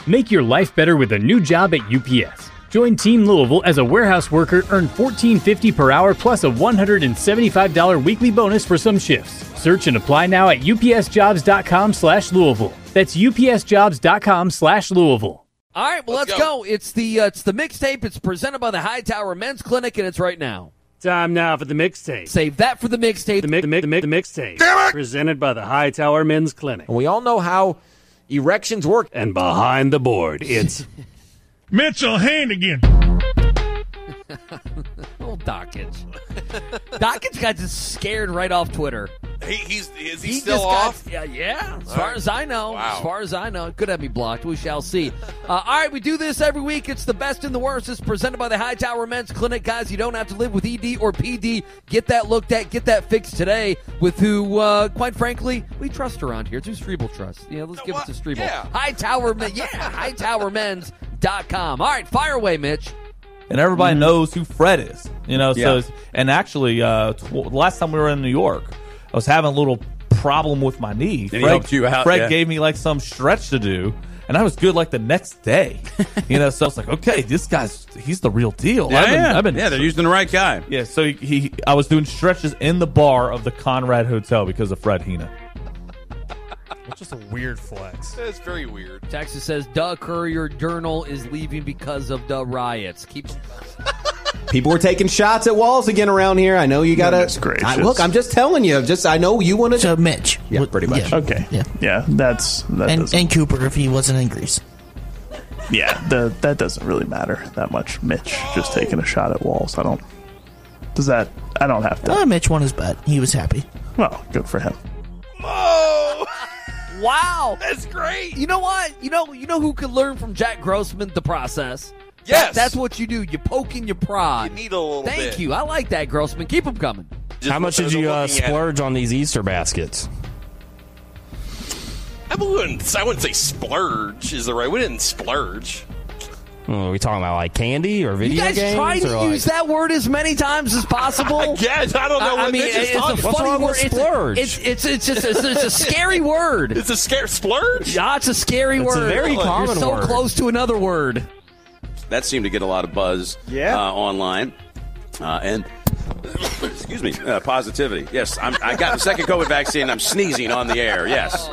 Make your life better with a new job at UPS. Join Team Louisville as a warehouse worker, earn $14.50 per hour plus a $175 weekly bonus for some shifts. Search and apply now at upsjobs.com/Louisville. That's upsjobs.com/Louisville. All right, well, let's go. It's the mixtape. It's presented by the Hightower Men's Clinic, and it's right now. Time now for the mixtape. Save that for the mixtape. The mixtape. Damn it! Presented by the Hightower Men's Clinic. We all know how erections work. And behind the board, it's Mitchell Hannigan. Old Dockage. Dockage got just scared right off Twitter. Is he still off? Yeah. As far as I know. Wow. As far as I know. It could have me blocked. We shall see. All right, we do this every week. It's the best and the worst. It's presented by the Hightower Men's Clinic. Guys, you don't have to live with ED or PD. Get that looked at. Get that fixed today with who, quite frankly, we trust around here. It's who Strebel Trust. Let's give it to Strebel. Yeah. HightowerMens.com. All right, fire away, Mitch. And everybody knows who Fred is, Yeah. So, and actually, last time we were in New York, I was having a little problem with my knee. And he helped you out, Fred yeah. gave me like some stretch to do, and I was good like the next day. So I was like, okay, he's the real deal. They're using the right guy. Yeah, so I was doing stretches in the bar of the Conrad Hotel because of Fred Hina. It's just a weird flex. That's very weird. Texas says, Duh Courier Journal is leaving because of the riots. People were taking shots at walls again around here. I know you got to. Look, I'm just telling you. I know you want to. So Mitch. Yeah, pretty much. Yeah. Okay. Yeah. And Cooper if he wasn't in Greece. Yeah, that doesn't really matter that much. Mitch just taking a shot at walls. I don't have to. Mitch won his bet. He was happy. Well, good for him. Oh, Wow. that's great. You know what? You know who could learn from Jack Grossman? The process. Yes. That's what you do. You poke and you prod. You need a little bit. Thank you. I like that, Grossman. Keep them coming. How much did you splurge on these Easter baskets? I wouldn't say splurge is the right. We didn't splurge. Are we talking about like candy or video games? You guys try to use that word as many times as possible. I guess. I don't know what Mitch is talking about. What's wrong with splurge? It's a scary word. It's a splurge? Yeah, it's a scary word. It's a very common You're so word. close to another word. That seemed to get a lot of buzz online. And excuse me, positivity. Yes, I got the second COVID vaccine. I'm sneezing on the air. Yes.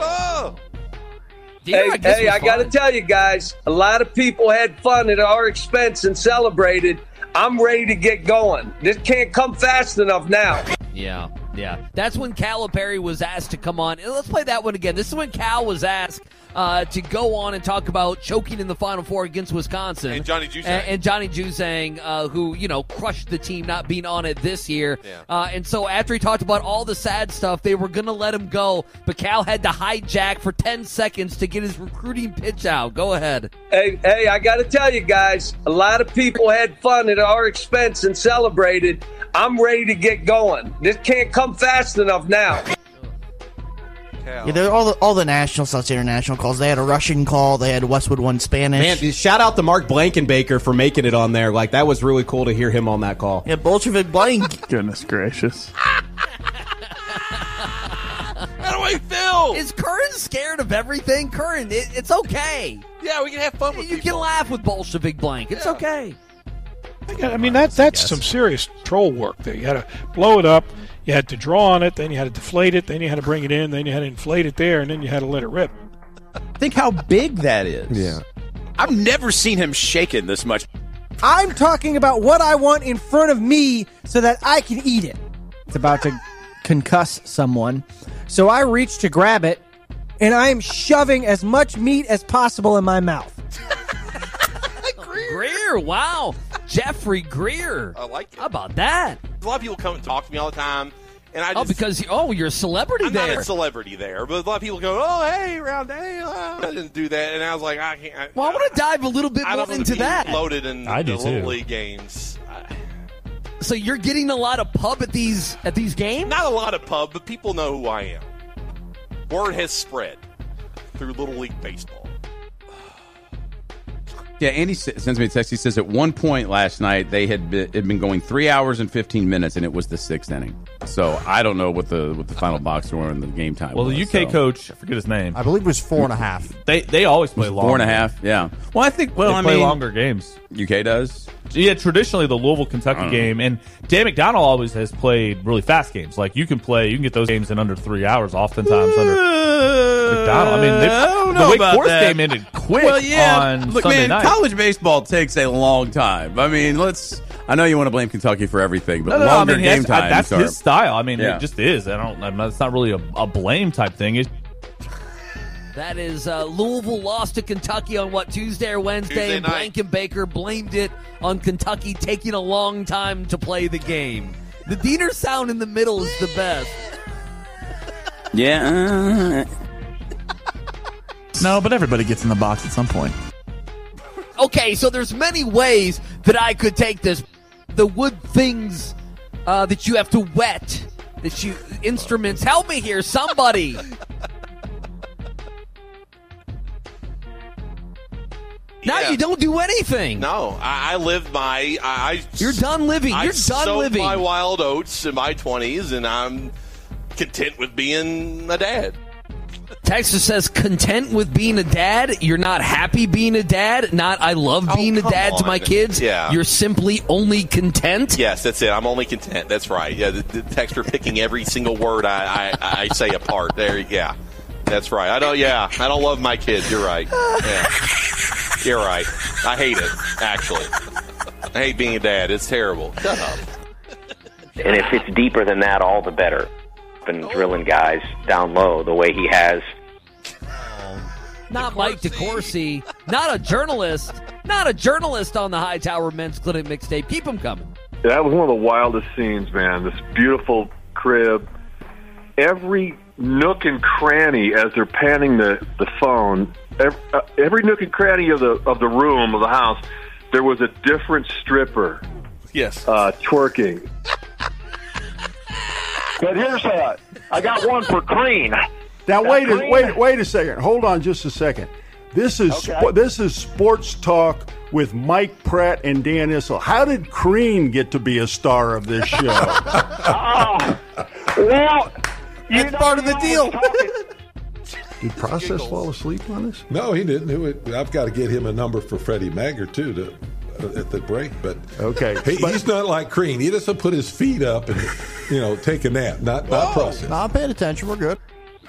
Hey, I got to tell you guys, a lot of people had fun at our expense and celebrated. I'm ready to get going. This can't come fast enough now. Yeah. That's when Calipari was asked to come on. And let's play that one again. This is when Cal was asked to go on and talk about choking in the Final Four against Wisconsin. And Johnny Juzang. And Johnny Juzang, who, crushed the team not being on it this year. Yeah. And so after he talked about all the sad stuff, they were going to let him go. But Cal had to hijack for 10 seconds to get his recruiting pitch out. Go ahead. Hey, I got to tell you guys, a lot of people had fun at our expense and celebrated. I'm ready to get going. This can't come fast enough now. Yeah, they're all the national stuff, international calls. They had a Russian call. They had Westwood one Spanish. Man, shout out to Mark Blankenbaker for making it on there. Like, that was really cool to hear him on that call. Yeah, Bolshevik Blank. Goodness gracious. How do I feel? Is Curran scared of everything? Curran, it's okay. Yeah, we can have fun with You can laugh with Bolshevik Blank. It's okay. I mean, that's some serious troll work there. You had to blow it up, you had to draw on it, then you had to deflate it, then you had to bring it in, then you had to inflate it there, and then you had to let it rip. Think how big that is. Yeah. I've never seen him shaken this much. I'm talking about what I want in front of me so that I can eat it. It's about to concuss someone. So I reach to grab it, and I am shoving as much meat as possible in my mouth. Greer, wow. Jeffrey Greer. I like it. How about that? A lot of people come and talk to me all the time. And I just, because you're a celebrity I'm there. not a celebrity there, but a lot of people go, "Oh, hey, round day." I didn't do that, and I was like, "I can't." Well, I want to dive a little bit more into that. Loaded in the Little League games. So you're getting a lot of pub at these games? Not a lot of pub, but people know who I am. Word has spread through Little League baseball. Yeah, Andy sends me a text. He says at one point last night they had been going 3 hours and 15 minutes, and it was the 6th inning. So I don't know what the final box score and the game time Well, was. the UK coach, I forget his name. I believe it was 4.5. They always play long. 4.5, yeah. Well, I think they play longer games. UK does? Yeah, traditionally the Louisville-Kentucky game, and Dan McDonald always has played really fast games. Like you can get those games in under 3 hours, oftentimes under McDonald. I mean, the Wake Forest game ended quick on Sunday night. College baseball takes a long time. I mean, I know you want to blame Kentucky for everything, but longer game times that's his style. I mean, Yeah. it just is. It's not really a blame type thing. That is Louisville lost to Kentucky on Tuesday or Wednesday, and Blankenbaker blamed it on Kentucky taking a long time to play the game. The Diener sound in the middle is the best. Yeah. No, but everybody gets in the box at some point. Okay, so there's many ways that I could take this. The wood things that you have to wet, instruments. Help me here, somebody. Now you don't do anything. No, I live You're done living. You're done living. my wild oats in my 20s, and I'm content with being a dad. Texas says content with being a dad. You're not happy being a dad. Not I love being a dad to my kids. Yeah. You're simply only content. Yes, that's it. I'm only content. That's right. Yeah, the texter picking every single word I say apart. There, yeah, that's right. I don't love my kids. You're right. Yeah. You're right. I hate it, actually. I hate being a dad. It's terrible. Shut up. And if it's deeper than that, all the better. Been drilling guys down low the way he has. Not Mike DeCourcy. Not a journalist. Not a journalist on the Hightower Men's Clinic mixtape. Keep him coming. That was one of the wildest scenes, man. This beautiful crib. Every nook and cranny as they're panning the phone, every nook and cranny of the room, of the house, there was a different stripper. Yes. Twerking. But here's I got one for Crean. Now wait a second. Hold on just a second. This is Sports Talk with Mike Pratt and Dan Issel. How did Crean get to be a star of this show? Well, that's part of the deal. Did Process fall asleep on us? No, he didn't. I've got to get him a number for Freddie Maggard too at the break. But okay, he's not like Crean. He doesn't put his feet up and take a nap. Not Process. No, I'm paying attention. We're good.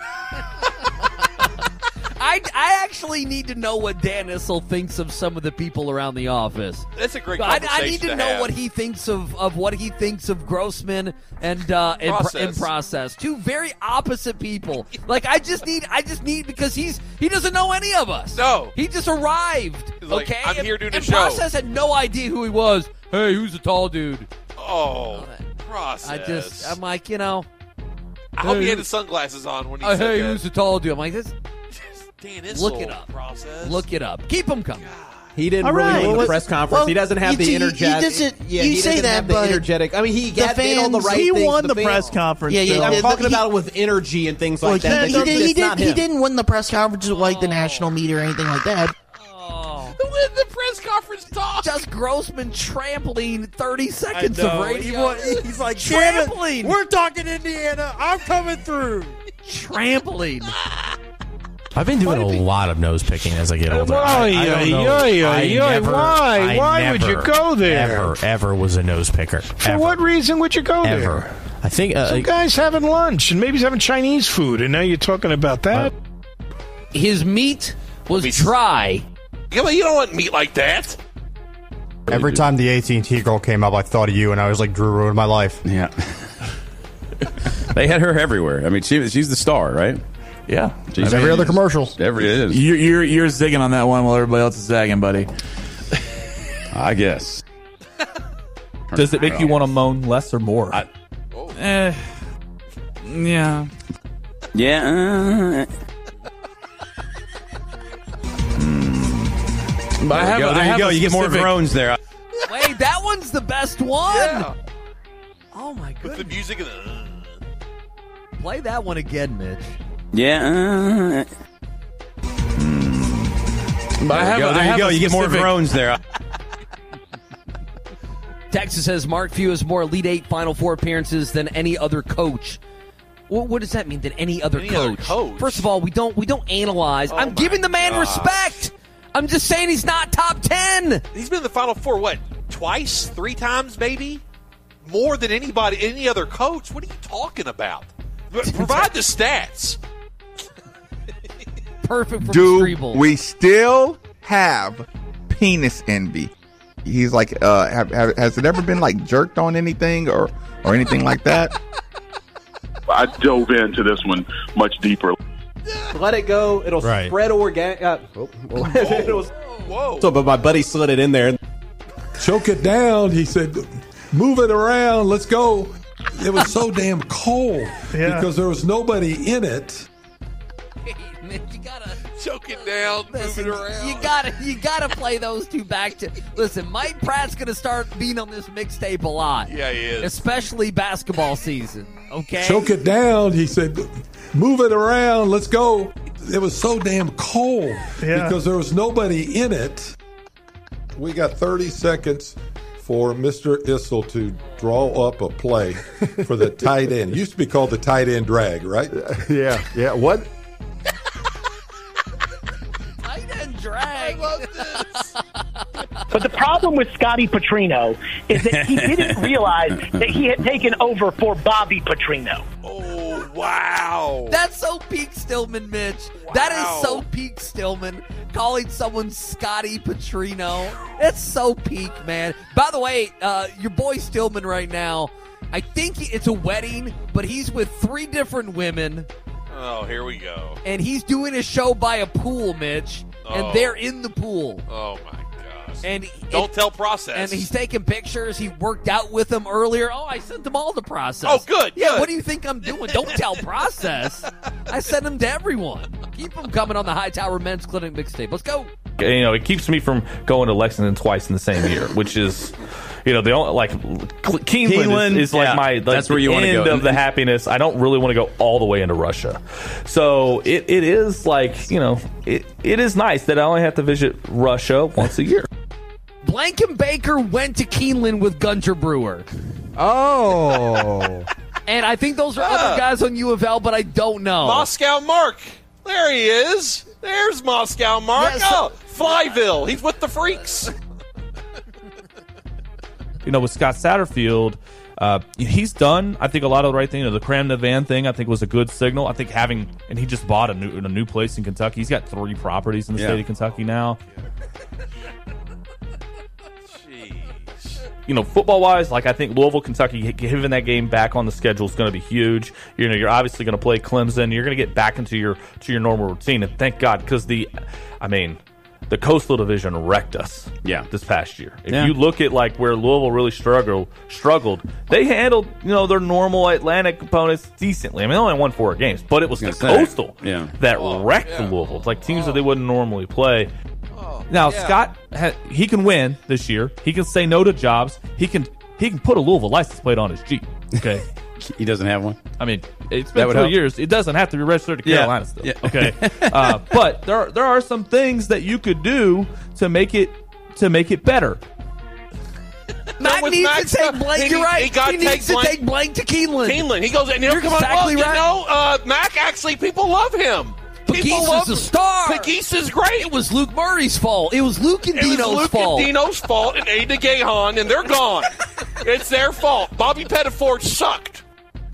I actually need to know what Dan Issel thinks of some of the people around the office. That's a great conversation I need to know what he thinks of what he thinks of Grossman and Process. Two very opposite people. Like I just need because he doesn't know any of us. No, he just arrived. Like, okay, I'm here doing a and show. Process had no idea who he was. Hey, who's the tall dude? Oh, Process. I'm like, I hope he had his sunglasses on when he said hey, that. who's the tall dude? I'm like, this. Dan Issel, Look it up. Process. Look it up. Keep him coming. He didn't really win the press conference. He doesn't have the energetic. You say that, but energetic. I mean, he did all the right he things. won the press conference. I'm talking about it with energy and things like that. He didn't win the press conference like the national media or anything like that. Who win the press conference talk? Just Grossman trampling 30 seconds of radio. He's like, trampling. We're talking Indiana. I'm coming through. Trampling. I've been doing a lot of nose picking as I get older. Why would you go there? Ever was a nose picker. For what reason would you go there? I think some guy's having lunch and maybe he's having Chinese food, and now you're talking about that. His meat was dry. Yeah, but you don't want meat like that. Every time the AT&T girl came up, I thought of you, and I was like, Drew ruined my life. Yeah. They had her everywhere. I mean, she's the star, right? Yeah. Every other commercial. It is. You're zigging on that one while everybody else is zagging, buddy. I guess. Does it make you want to moan less or more? Yeah. Yeah. There you go. You get more groans there. Wait, that one's the best one. Yeah. Oh my goodness. With the music and Play that one again, Mitch. Yeah. There you go. You get more groans there. Texas says Mark Few has more Elite Eight Final Four appearances than any other coach. What does that mean? Than any other coach? First of all, we don't analyze. I'm giving the man respect. I'm just saying he's not top 10. He's been in the Final Four, what, twice, 3 times maybe? More than any other coach? What are you talking about? Provide the stats. Perfect for Do Streeble. we still have penis envy? He's like, has it ever been like jerked on anything or anything like that? I dove into this one much deeper. Let it go. It'll spread organic. Whoa. So, but my buddy slid it in there. Choke it down. He said, move it around. Let's go. It was so damn cold because there was nobody in it. You gotta choke it down, move it around. You gotta play those two back to. Listen, Mike Pratt's gonna start being on this mixtape a lot. Yeah, he is. Especially basketball season. Okay. Choke it down. He said, move it around. Let's go. It was so damn cold because there was nobody in it. We got 30 seconds for Mr. Issel to draw up a play for the tight end. It used to be called the tight end drag, right? Yeah. What? Tight end drag. I love this. But the problem with Scotty Petrino is that he didn't realize that he had taken over for Bobby Petrino. Oh, wow. That's so peak Stillman, Mitch. Wow. That is so peak Stillman. Calling someone Scotty Petrino. That's so peak, man. By the way, your boy Stillman right now, I think it's a wedding, but he's with 3 different women. Oh, here we go. And he's doing a show by a pool, Mitch. And they're in the pool. Oh, my gosh. And don't tell process. And he's taking pictures. He worked out with them earlier. Oh, I sent them all to process. Oh, good. Yeah, good. what do you think I'm doing? Don't tell process. I sent them to everyone. Keep them coming on the Hightower Men's Clinic mixtape. Let's go. It keeps me from going to Lexington twice in the same year, which is, the only Keeneland is like my that's where you want to go. Of the happiness. I don't really want to go all the way into Russia, so it is like it is nice that I only have to visit Russia once a year. Blankenbaker went to Keeneland with Gunter Brewer. Oh. And I think those are other guys on U of L, but I don't know. Moscow Mark. There he is. There's Moscow Mark. Yeah, Flyville. He's with the Freaks. With Scott Satterfield, he's done, I think, a lot of the right thing. The Cram the Van thing, I think, was a good signal. I think and he just bought a new place in Kentucky. He's got 3 properties in the state of Kentucky now. Football-wise, I think Louisville, Kentucky, having that game back on the schedule is going to be huge. You're obviously going to play Clemson. You're going to get back into your normal routine, and thank God, because the Coastal Division wrecked us. This past year. If you look at where Louisville really struggled, they handled their normal Atlantic opponents decently. I mean, they only won 4 games, but it was the Coastal that wrecked Louisville. It's like teams that they wouldn't normally play. Now Scott, he can win this year. He can say no to jobs. He can put a Louisville license plate on his Jeep. Okay, he doesn't have one. I mean, it's been 2 years. It doesn't have to be registered to Carolina still. Yeah. Okay, but there are some things that you could do to make it better. Mac needs to take Blake. You're right. He needs to take Blake to Keeneland. He goes, and he'll come exactly right. Mac, actually, people love him. Pegues is a star. Pegues is great. It was Luke Murray's fault. It was Luke and Dino's fault. Luke and Dino's fault and Ada Gahan, and they're gone. It's their fault. Bobby Pettiford sucked.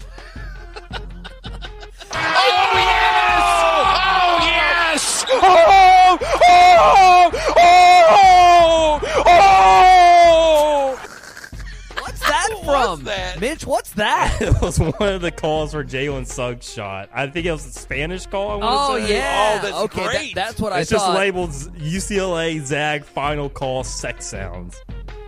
Oh, yes! Oh, yes! Oh! Oh! Oh! Oh! What's that from? Mitch, what's that? It was one of the calls for Jalen Suggs shot. I think it was a Spanish call, I want to say. Yeah. Oh, that's okay, great. That's what it's I thought. It's just labeled UCLA Zag final call sex sounds.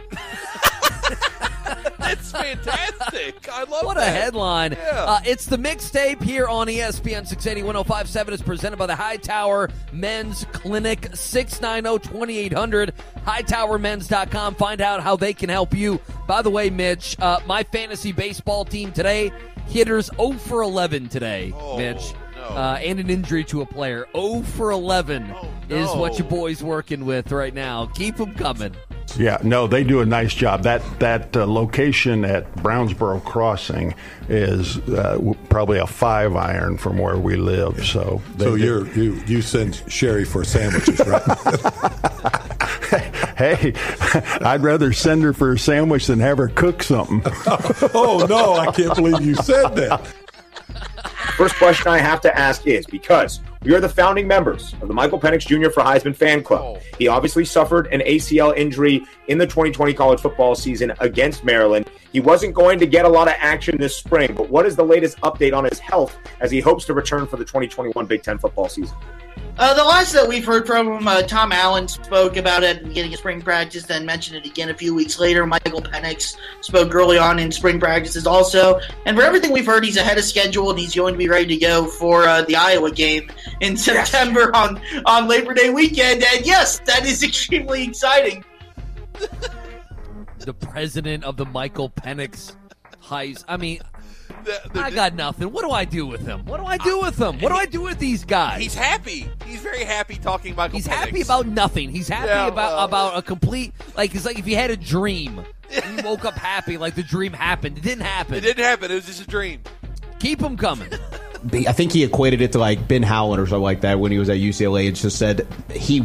That's fantastic. I love What that. a headline. Yeah. It's the mixtape here on ESPN 680 1057. It's presented by the Hightower Men's Clinic, 690-2800, hightowermens.com. Find out how they can help you. By the way, Mitch, my fantasy baseball team today, hitters 0 for 11 today, Mitch. No. and an injury to a player. 0 for 11 is what your boy's working with right now. Keep them coming. Yeah, no, they do a nice job. That location at Brownsboro Crossing is probably a 5-iron from where we live. So you send Sherry for sandwiches, right? Hey, I'd rather send her for a sandwich than have her cook something. Oh no, I can't believe you said that. First question I have to ask is, because we are the founding members of the Michael Penix Jr. for Heisman fan club. He obviously suffered an ACL injury in the 2020 college football season against Maryland. He wasn't going to get a lot of action this spring, but what is the latest update on his health as he hopes to return for the 2021 Big Ten football season? The last that we've heard from him, Tom Allen spoke about it at the beginning of spring practice, then mentioned it again a few weeks later. Michael Penix spoke early on in spring practices also. And for everything we've heard, he's ahead of schedule, and he's going to be ready to go for the Iowa game in September on Labor Day weekend. And yes, that is extremely exciting. The president of the Michael Penix Heist. I mean, I got nothing. What do I do with him? What do I do with them? What do I do with these guys? He's happy. He's very happy talking Michael Penix. He's happy about nothing. He's happy about a complete, like, it's like if you had a dream and you woke up happy, like the dream happened. It didn't happen. It didn't happen. It was just a dream. Keep him coming. I think he equated it to like Ben Howland or something like that when he was at UCLA. It just said he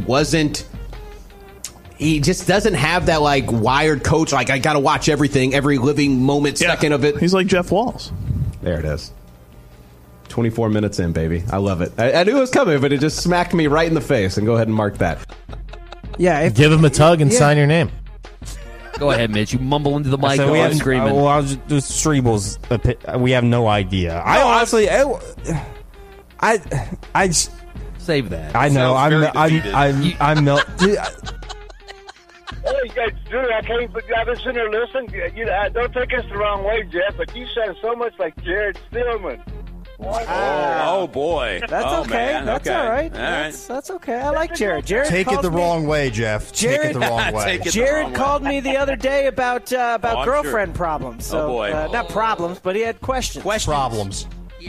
just doesn't have that like wired coach. Like, I got to watch everything, every living moment, second of it. He's like Jeff Walls. There it is. 24 minutes in, baby. I love it. I knew it was coming, but it just smacked me right in the face. And go ahead and mark that. Yeah, give him a tug and sign your name. Go ahead, Mitch. You mumble into the mic. So we have screaming. Well, I was just Strebel's. We have no idea. I honestly, I save that. I know. I'm not. Hey, dude, I've been sitting there listening. Don't take us the wrong way, Jeff, but you sound so much like Jared Stillman. Oh boy. That's okay. Man. That's okay. all right. All That's okay. I like Jared. Jared Take it called the me- wrong way, Jeff. Take it the wrong way. Jared called me the other day about I'm girlfriend sure. problems. So, Oh, boy. not problems, but he had questions. Problems. He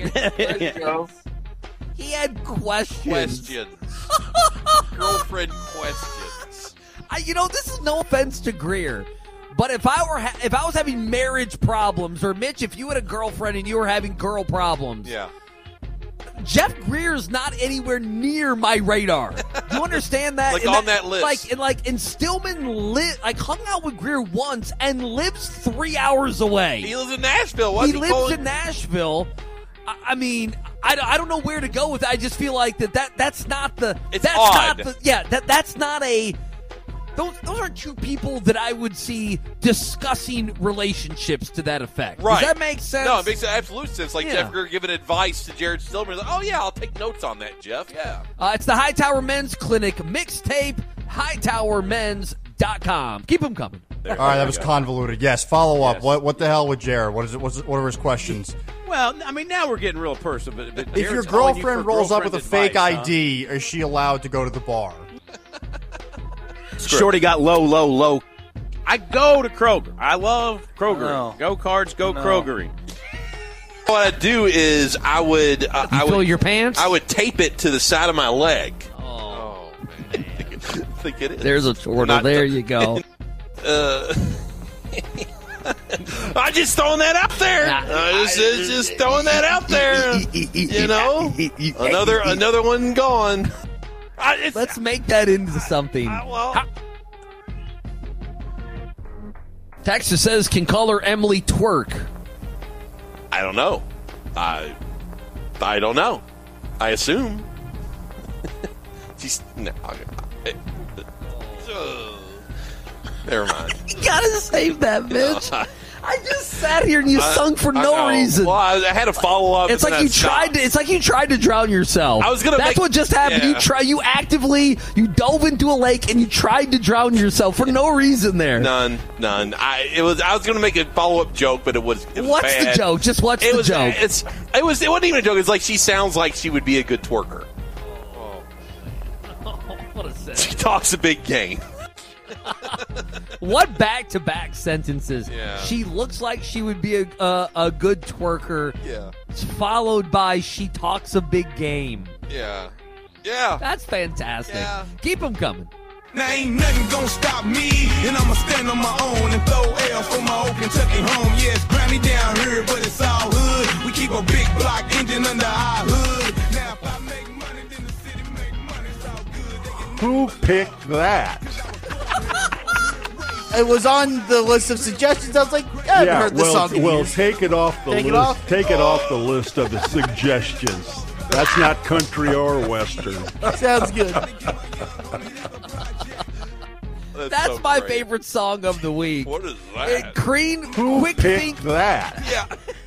had questions. Girlfriend questions. This is no offense to Greer, but if I was having marriage problems, or Mitch, if you had a girlfriend and you were having girl problems, yeah, Jeff Greer's not anywhere near my radar. Do you understand that? Like on that list. And Stillman hung out with Greer once and lives 3 hours away. He lives in Nashville. What's He lives in Nashville. I mean, I don't know where to go with it. I just feel like that's not the. It's that's odd. Not the, that's not a. Those aren't two people that I would see discussing relationships to that effect. Right. Does that make sense? No, it makes absolute sense. Like Yeah. Jeff Greer giving advice to Jared Stillman. Like, oh, yeah, I'll take notes on that, Jeff. Yeah. It's the Hightower Men's Clinic mixtape, hightowermen's.com. Keep them coming. All right, that was convoluted. Yes, follow up. What the hell with Jared? What are his questions? Well, I mean, now we're getting real personal. But If your Jared's calling you girlfriend for rolls up with a girlfriend fake advice, huh? ID, is she allowed to go to the bar? Shorty got low. I go to Kroger. I love Kroger. No. Go Cards, go No. Kroger. What I'd do is I would fill your pants? I would tape it to the side of my leg. Oh man. I think it is. There's a chortle. There you go. I just throwing that out there. Just throwing that out there. You know, another one gone. Let's make that into something. Texas says, can caller Emily twerk? I don't know. I don't know. I assume. She's no. Never mind. You gotta save that, Mitch. I just sat here and you sung for I no know. reason. Well, I had a follow up. It's like you tried to. It's like you tried to drown yourself. I was gonna. That's what just happened. Yeah. You actively dove into a lake and you tried to drown yourself for no reason there. None. I was going to make a follow up joke, but it was What's bad. the joke? Just what's the joke? It wasn't even a joke. It's like she sounds like she would be a good twerker. What a sense. She talks a big game. What back-to-back sentences? Yeah. She looks like she would be a good twerker. Yeah. Followed by she talks a big game. Yeah. Yeah. That's fantastic. Yeah. Keep them coming. Now ain't nothing gonna stop me, and I'ma stand on my own and throw L for my old Kentucky home. Yeah, it's Grammy down here, but it's all hood. We keep a big block engine under our hood. Now if I make money, then the city make money. It's all good. Who picked that? It was on the list of suggestions. I was like, I haven't heard this song in years. take it off the Take it list. off? Take it off the list of the suggestions. That's not country or western. Sounds good. That's so my great. favorite song of the week. What is that? Crean, Who quick picked think. that? Yeah.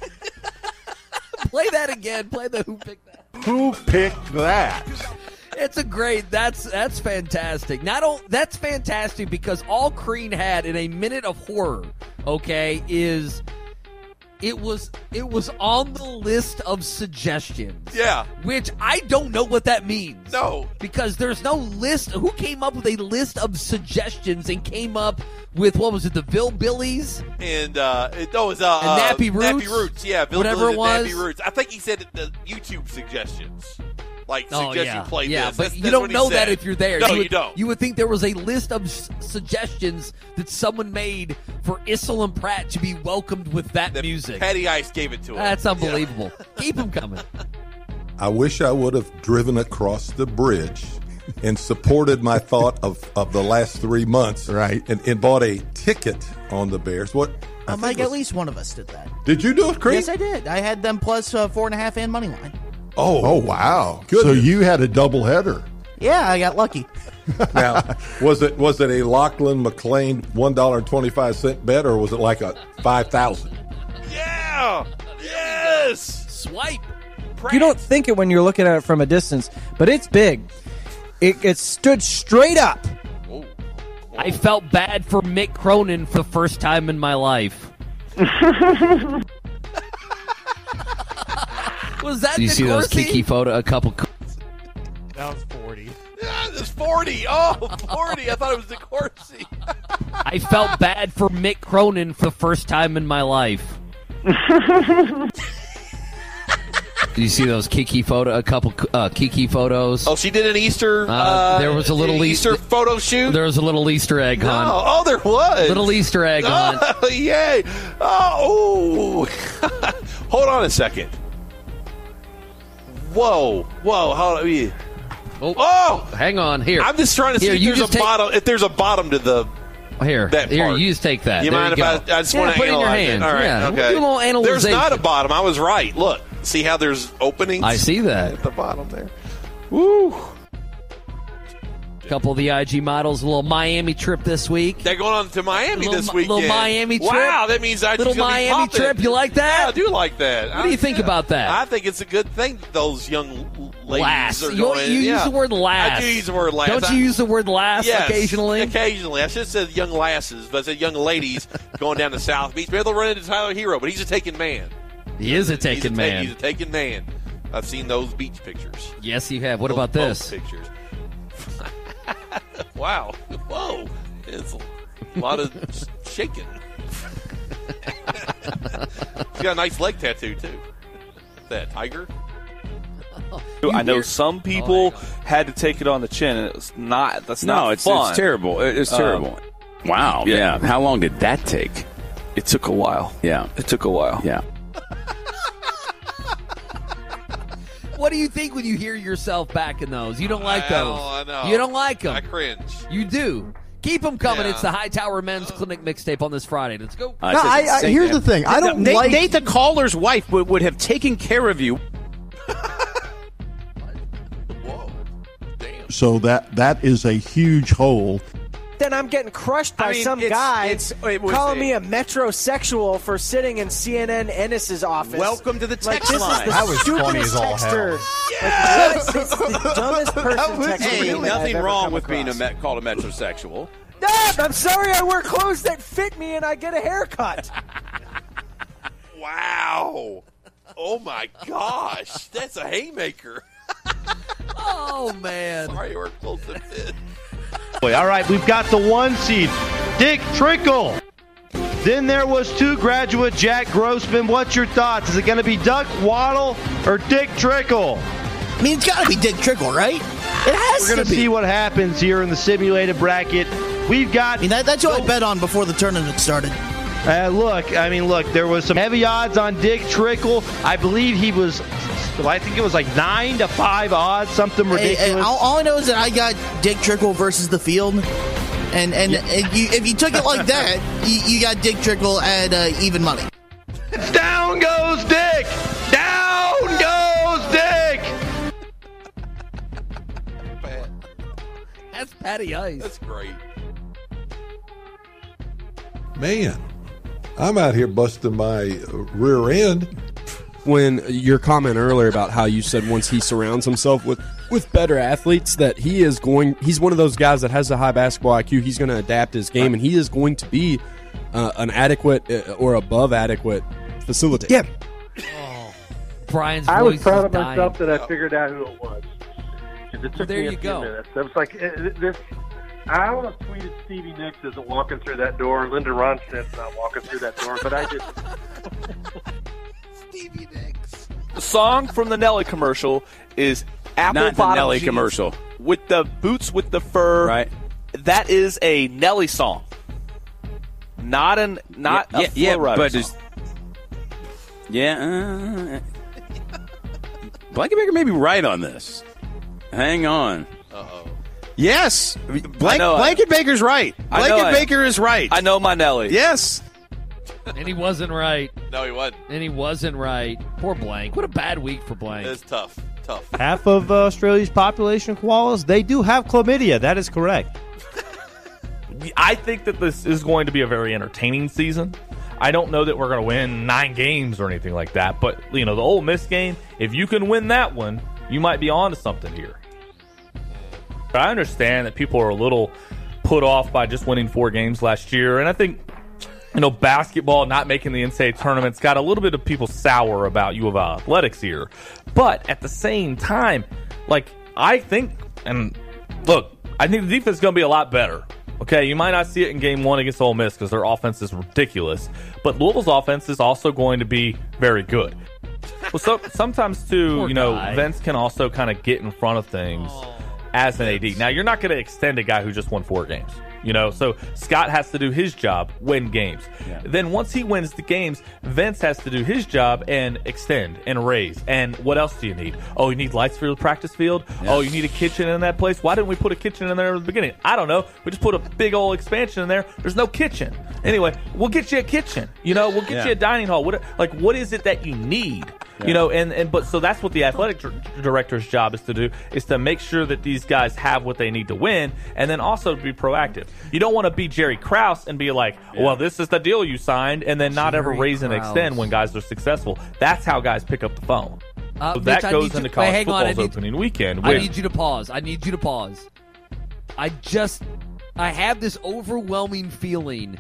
Play that again. Play the Who Picked That. Who picked that? It's a great. That's fantastic. That's fantastic because all Crean had in a minute of horror, okay, is it was on the list of suggestions. Yeah. Which I don't know what that means. No. Because there's no list. Who came up with a list of suggestions and came up with, what was it, the Vilbillies? And it was Nappy Roots? Nappy Roots, yeah. Bill Whatever Billy it and was. Nappy Roots. I think he said the YouTube suggestions. Like, Oh, suggest yeah. you play yeah, this. but That's you what don't he know said. that if you're there. No, you, you don't. You would think there was a list of suggestions that someone made for Issel and Pratt to be welcomed with that music. Patty Ice gave it to him. That's unbelievable. Keep them coming. I wish I would have driven across the bridge and supported my thought of the last 3 months. Right. And bought a ticket on the Bears. What? I think Mike, it was- at least one of us did that. Did you do it, Creed? Yes, I did. I had them plus 4.5 and money line. Oh, wow. Goodness. So you had a doubleheader. Yeah, I got lucky. Now, was it a Lachlan McLean $1.25 bet, or was it like a 5,000? Yeah. Yes. Swipe. You don't think it when you're looking at it from a distance, but it's big. It stood straight up. I felt bad for Mick Cronin for the first time in my life. Was that Do you the see those Corsi? Kiki photo? A couple. That was 40. Yeah, it's 40. Oh, 40. I thought it was the Corsi. I felt bad for Mick Cronin for the first time in my life. Do you see those Kiki photo? A couple Kiki photos. Oh, she did an Easter. There was a little Easter photo shoot. There was a little Easter egg No. hunt. Oh, there was Little Easter egg hunt. Oh, yay! Oh, hold on a second. Whoa! Hold on. Oh, hang on here. I'm just trying to see Here, if you there's a just take- bottom. If there's a bottom to the Here, that here, part. you just take that. You There mind you if go. I just Yeah, want to put it in your analyze hand. it? All right, Yeah, okay. we'll do a little There's analyzation. not a bottom. I was right. Look, see how there's openings. I see that. At the bottom there. Woo! Couple of the IG models, a little Miami trip this week. They're going on to Miami this weekend. Little Miami trip. Wow, that means IG's Little gonna be Miami popping. trip. You like that? Yeah, I do like that. What do you think about that? I think it's a good thing that those young ladies Lass. are You going. use yeah. the word lass. I do use the word lass. Don't you use the word lass Yes, occasionally? Occasionally. I should have said young lasses, but I said young ladies going down to South Beach. Maybe they'll run into Tyler Hero, but he's a taken man. He is a taken man. He's a taken man. I've seen those beach pictures. Yes, you have. What Those about boat this? Pictures. Wow. Whoa. It's a lot of shaking. He's got a nice leg tattoo, too. That tiger? I know some people had to take it on the chin, and it's not. That's not it's fun. it's terrible. It's terrible. Wow. Yeah. How long did that take? It took a while. Yeah. It took a while. Yeah. What do you think when you hear yourself back in those? You don't like those. I know. You don't like them. I cringe. You do. Keep them coming. Yeah. It's the Hightower Men's Clinic mixtape on this Friday. Let's go. Here's the thing. I don't like Nate, the caller's wife, would have taken care of you. So that is a huge hole. Then I'm getting crushed by I mean, some it's- guy it was calling a- me a metrosexual for sitting in CNN Ennis's office. Welcome to the Like, text this line. is the That was stupidest funny as all texter. hell. Like, this is the dumbest person texting Hey, me that I've nothing ever wrong come with being across. called a metrosexual. No, I'm sorry I wear clothes that fit me and I get a haircut. Wow. Oh, my gosh. That's a haymaker. Oh, man. Sorry, we're close to fit. All right, we've got the 1 seed. Dick Trickle. Then there was 2 graduate Jack Grossman. What's your thoughts? Is it going to be Duck Waddle or Dick Trickle? I mean, it's got to be Dick Trickle, right? It has We're going to see what happens here in the simulated bracket. We've got... I mean, that's what I bet on before the tournament started. Look, there was some heavy odds on Dick Trickle. I believe he was... I think it was like 9-5 odds, something ridiculous. Hey, all I know is that I got Dick Trickle versus the field. And if you took it like that, you got Dick Trickle at even money. Down goes Dick! Down goes Dick! That's Patty Ice. That's great. Man, I'm out here busting my rear end. When your comment earlier about how you said once he surrounds himself with better athletes that he's one of those guys that has a high basketball IQ. He's going to adapt his game, and he is going to be an adequate or above adequate facilitator. Yeah. Oh, Brian's I was voice proud is of myself dying. that I figured out who it was. 'Cause it took There me a you few go. minutes. I was like, this. I almost tweeted Stevie Nicks isn't walking through that door. Linda Ronstadt's not walking through that door, but I didn't. Stevie Nicks. The song from the Nelly commercial is Apple Not the Bottom Nelly Jeans commercial. with the boots with the fur. Right. That is a Nelly song. Not a Flo Rida but song. it's Blankenbaker may be right on this. Hang on. Yes, Blankenbaker's right. Blankenbaker is right. I know my Nelly. Yes. And he wasn't right. No, he wasn't. And he wasn't right. Poor Blank. What a bad week for Blank. It's tough. Half of Australia's population, koalas, they do have chlamydia. That is correct. I think that this is going to be a very entertaining season. I don't know that we're going to win 9 games or anything like that, but the Ole Miss game, if you can win that one, you might be on to something here. But I understand that people are a little put off by just winning 4 games last year, and I think basketball not making the NCAA tournament's got a little bit of people sour about U of L athletics here. But at the same time, I think the defense is going to be a lot better. Okay, you might not see it in game 1 against Ole Miss because their offense is ridiculous, but Louisville's offense is also going to be very good. Well, sometimes too, Vince can also kind of get in front of things as an AD. Now, you're not going to extend a guy who just won 4 games. So Scott has to do his job, win games. Yeah. Then once he wins the games, Vince has to do his job and extend and raise. And what else do you need? Oh, you need lights for the practice field? Yes. Oh, you need a kitchen in that place? Why didn't we put a kitchen in there at the beginning? I don't know. We just put a big old expansion in there. There's no kitchen. Anyway, we'll get you a kitchen. We'll get you a dining hall. What is it that you need? Yeah. But so that's what the athletic director's job is to do, is to make sure that these guys have what they need to win, and then also to be proactive. You don't want to be Jerry Krause and be like, well, this is the deal you signed, and then not ever raise and extend when guys are successful. That's how guys pick up the phone. So Mitch, that goes into college football's opening weekend. I need you to pause. I have this overwhelming feeling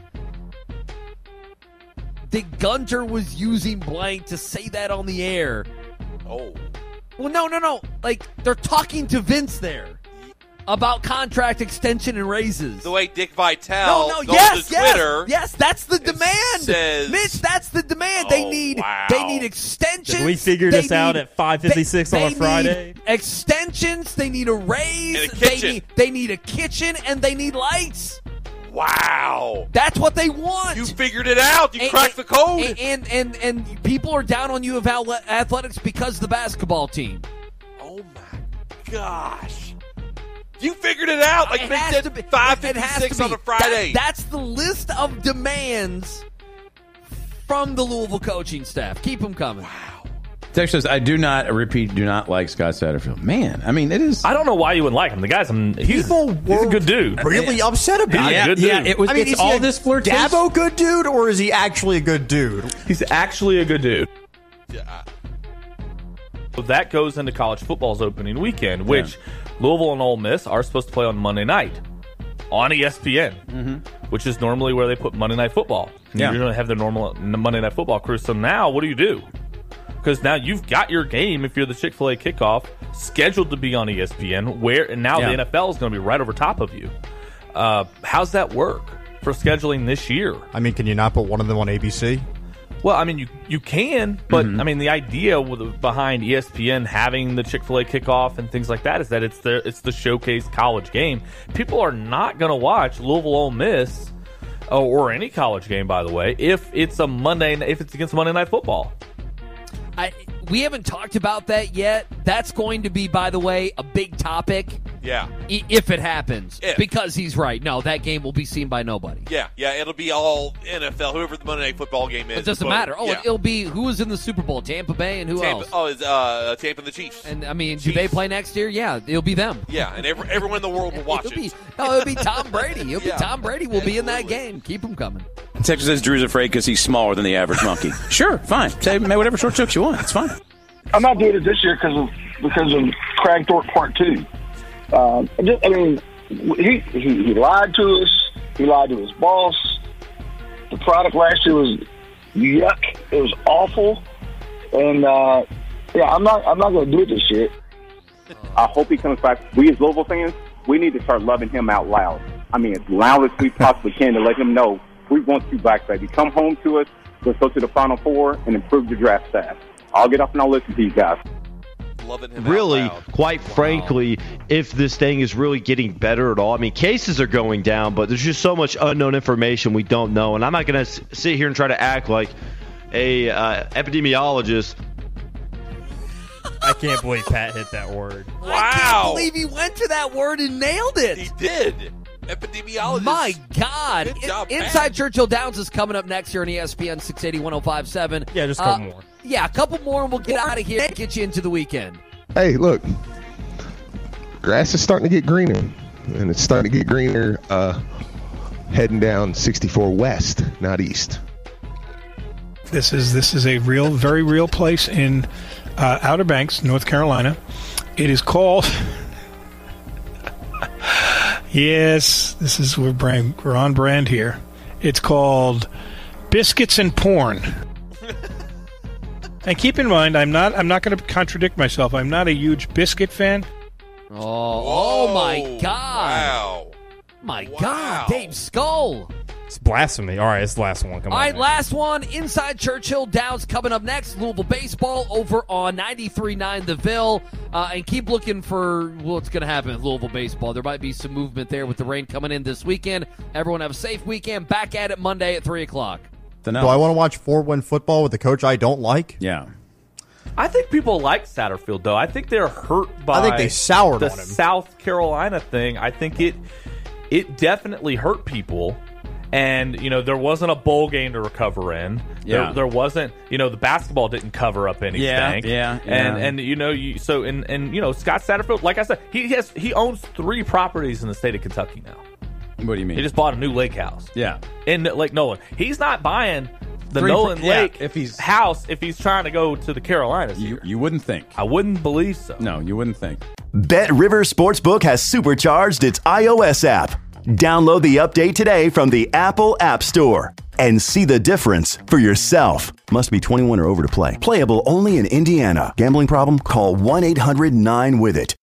that Gunter was using Blank to say that on the air. Oh. Well, no. They're talking to Vince there about contract extension and raises. The way Dick Vitale goes to Twitter. Yes, that's the demand. Mitch, that's the demand. They need extensions. Did we figure this out at 5:56 on a Friday? Need extensions. They need a raise. And a kitchen. They need a kitchen, and they need lights. Wow. That's what they want. You figured it out. You cracked the code. And people are down on U of L athletics because of the basketball team. Oh, my gosh. You figured it out. Like Mitch said, 5:56 on a Friday. That's the list of demands from the Louisville coaching staff. Keep them coming. Wow. Text says, I do not like Scott Satterfield. Man, I mean, it is. I don't know why you wouldn't like him. The guy's he's a good dude. Really upset about it. It's all this flirtation. Dabo good dude, or is he actually a good dude? He's actually a good dude. Yeah. So that goes into college football's opening weekend, which Louisville and Ole Miss are supposed to play on Monday night on ESPN, which is normally where they put Monday Night Football. You're going to have the normal Monday Night Football crew. So now what do? Because now you've got your game, if you're the Chick-fil-A kickoff, scheduled to be on ESPN, the NFL is going to be right over top of you. How's that work for scheduling this year. I mean, can you not put one of them on ABC? Well, I mean, you can, but I mean, the idea behind ESPN having the Chick-fil-A kickoff and things like that is that it's the showcase college game. People are not going to watch Louisville Ole Miss or any college game, by the way, if it's against Monday Night Football. We haven't talked about that yet. That's going to be, by the way, a big topic. Yeah. If it happens. Because he's right. No, that game will be seen by nobody. Yeah, it'll be all NFL, whoever the Monday Night Football game is. It doesn't matter. It'll be who was in the Super Bowl, Tampa Bay and who else? Oh, it's Tampa and the Chiefs. And, I mean, do they play next year? Yeah, it'll be them. Yeah, and everyone in the world will watch it. It'll be Tom Brady. Tom Brady will be in that game. Keep him coming. Texas says Drew's afraid because he's smaller than the average monkey. Sure, fine. Say whatever short jokes you want. It's fine. I'm not doing it this year because of Craig Thorpe Part 2. He lied to us. He lied to his boss. The product last year was yuck. It was awful. And I'm not going to do it this year. I hope he comes back. We as Louisville fans, we need to start loving him out loud. I mean, as loud as we possibly can to let him know we want you back, baby. Come home to us. Let's go to the Final Four and improve the draft staff. I'll get up and I'll listen to you guys. Really, quite frankly, if this thing is really getting better at all, I mean, cases are going down, but there's just so much unknown information we don't know. And I'm not going to sit here and try to act like a epidemiologist. I can't believe Pat hit that word. Wow. I can't believe he went to that word and nailed it. He did. Epidemiologist. My God. Good job, Inside Churchill Downs is coming up next here on ESPN 680 105.7. Yeah, just a couple more. Yeah, a couple more and we'll get out of here and get you into the weekend. Hey, look. Grass is starting to get greener. And it's starting to get greener heading down 64 west, not east. This is a very real place in Outer Banks, North Carolina. It is called... Yes, we're on brand here. It's called Biscuits and Porn. And keep in mind, I'm not going to contradict myself. I'm not a huge biscuit fan. Oh my God! Wow! My God, Dave Skull. It's blasphemy. All right, it's the last one. Come on. All right, last one. Inside Churchill Downs coming up next. Louisville baseball over on 93.9 The Ville. And keep looking for what's going to happen with Louisville baseball. There might be some movement there with the rain coming in this weekend. Everyone have a safe weekend. Back at it Monday at 3 o'clock. Do I want to watch 4-win football with the coach I don't like? Yeah. I think people like Satterfield, though. I think they're hurt by I think they soured the on him. South Carolina thing. I think it definitely hurt people. And, you know, there wasn't a bowl game to recover in. Yeah. There wasn't, you know, the basketball didn't cover up anything. Yeah. And you know, Scott Satterfield, like I said, he owns 3 properties in the state of Kentucky now. What do you mean? He just bought a new lake house. Yeah. In Lake Nolan. He's not buying the Nolan Lake house if he's trying to go to the Carolinas. You wouldn't think. I wouldn't believe so. No, you wouldn't think. Bet River Sportsbook has supercharged its iOS app. Download the update today from the Apple App Store and see the difference for yourself. Must be 21 or over to play. Playable only in Indiana. Gambling problem? Call 1-800-9-WITH-IT.